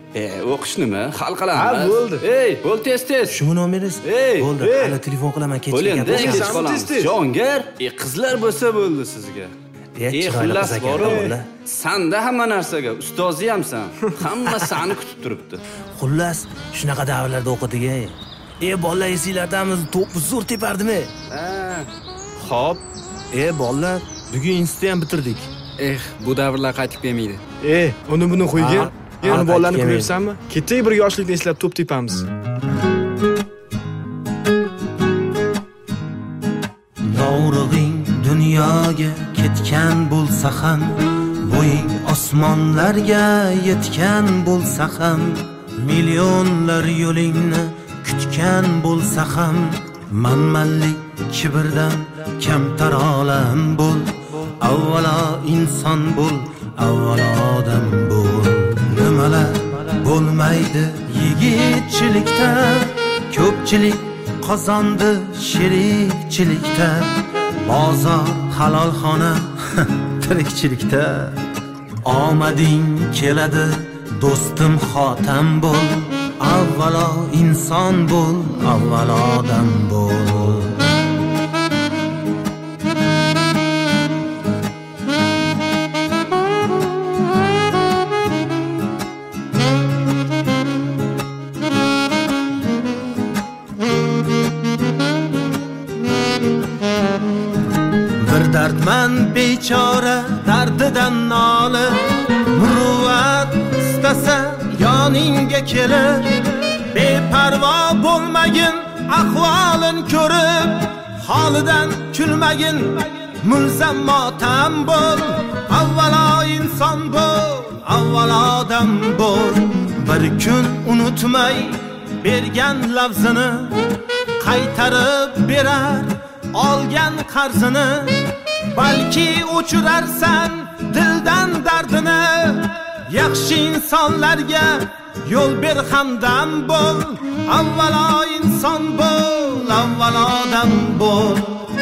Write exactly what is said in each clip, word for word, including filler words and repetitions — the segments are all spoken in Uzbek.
E, o'qish nima? Hal qilamiz. Ha, bo'ldi. Ey, bo'l tez-tez. Shumi nomeringiz? Ey, bo'ldi. Hali telefon qilaman, kechga gaplashamiz. Jongar, e, qizlar bo'lsa bo'ldi sizga. E, xullas bor-ku. Sanda hamma narsaga ustozi hamsan. Hamma seni kutib turibdi. Xullas, shunaqa davrlarda o'qidik-ey. E, bolalar esinglardamiz, to'pni zo'r tepardimi? Ha. Xo'p. E, bolalar, bugun institutni ham bitirdik. Eh, bu davrlar qaytib kelmaydi. E, uni buni qo'ygin. Endi bolalarni ko'ryapsanmi? Ketdik bir yoshlikni eslab to'p tepamiz. Novrug'ing dunyoga ketgan bo'lsa ham, bo'ying osmonlarga yetgan bo'lsa ham, millionlar yo'lingni kutgan bo'lsa ham, manmanlik kibrdan kamtar olam bo'l. Avvalo inson bo'l, avvalo odam bo'l. Nimalar bo'lmaydi yigitchilikda, ko'pchilik qozondi sherikchilikda, bozor halol xona tirikchilikda. Omading keladi do'stim, xotam bo'l. Avvalo inson bo'l, avvalo odam bo'l. Dardman bechora dardidan noli, muruvvat istasa yoningga kelib, beparvo bo'lmagin ahvolin ko'rib, holidan kulmagin mulzam motam bo'l. Avvalo inson bo'l, avvalo odam bo'l. Bir kun unutmay bergan lafzini qaytarib berar olgan qarzini, balki o'chirarsan dildan dardini. Yaxshi insonlarga yo'l ber, hamdam bo'l. Avvalo inson bo'l, avvalo odam bo'l.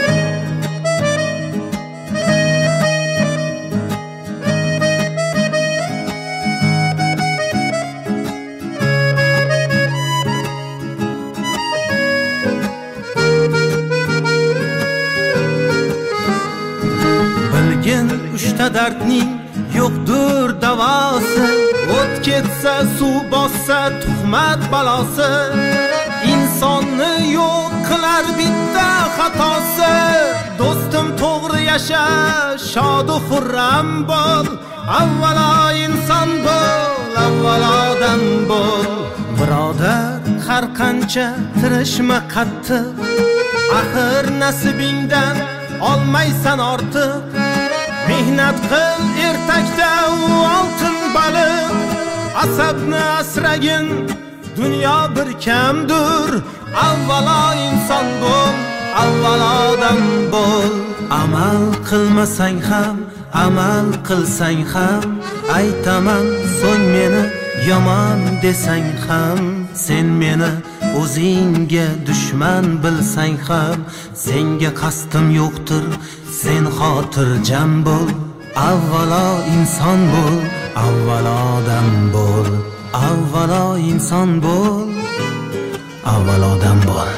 Uchta dardning yo'qdir davosi, o't ketsa suv bossa tuhmat balosi. Insonni yo'q qilar bitta xatosi. Do'stim to'g'ri yasha, shodu xurram bo'l. Avvalo inson bo'l, avvalo odam bo'l. Birodar, har qancha tirishma qattiq, axir nasibingdan olmaysan ortiq. Mehnat qil ertakda u oltin baliq, asabni asragin dunyo bir kamdir. Avvalo inson bo'l, avvalo odam bo'l. Amal qilmasang ham, amal qilsang ham, aytaman so'ng meni yomon desang ham, sen meni o'zingga dushman bilsang ham, senga qasdim yo'qdir, sen xotirjam bo'l. Avvalo inson bo'l, avvalo odam bo'l. Avvalo inson bo'l, avvalo odam bo'l.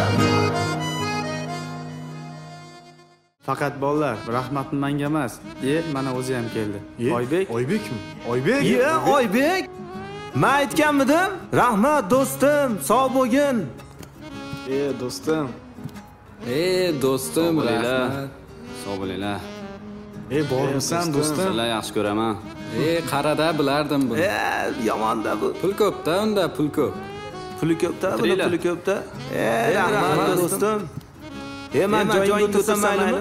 Faqat bolalar, rahmatni menga emas, e, mana o'zi ham keldi. Oybek. Oybekmi? Oybek? Ye, Oybek. Men aytganmidim? Rahmat do'stim, sog' bo'lgin. E, do'stim. E, do'stim, rahmat. Sog' bo'linglar. E, bormisan do'stim? Sizlar yaxshi ko'raman. E, qarada bilardim buni. E, yomonda bu. Pul ko'pda, unda pul ko'p. Puli ko'pda, buni puli ko'pda. E, rahmat do'stim. E, men joyingga o'tirsam maylimi?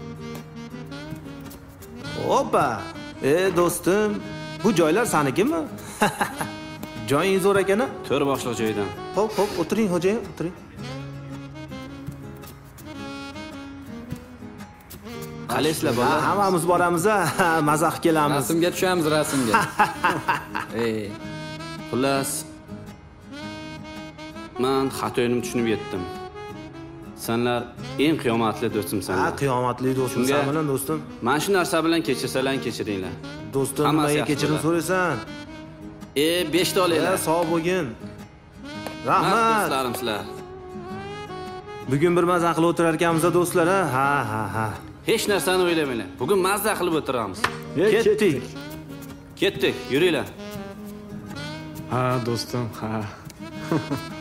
Hoppa. E, do'stim, bu joylar sanikimi? Joying zo'r ekan-a? Ko'r boshliq joydan. Hop, hop, o'tiring, xo'jayin, o'tiring. Qalaysizlar bolalar? Hammamiz boramiz-a, mazax kelamiz. Rasmga tushamiz, rasmga. Ey, xullas, men xatoyimni tushunib yetdim. Senlar eng qiyomatli do'stimsanlar. Ha, qiyomatli do'stimsan bilan do'stim. Men shu narsa bilan kechirsalar kechiringlar. Do'stim, menga kechirim so'raysan. E, beshta Ya olinglar. sog' bo'lgin. Rahmat Rahmat. do'stlarim sizlar. Bugun bir mazza qilib o'tirar ekanmiz do'stlar, ha, ha, ha. Hech narsani o'ylamanglar. Bugun mazza qilib o'tiramiz. Ketdik. Ketdik, yuringlar. Ha, do'stim, ha.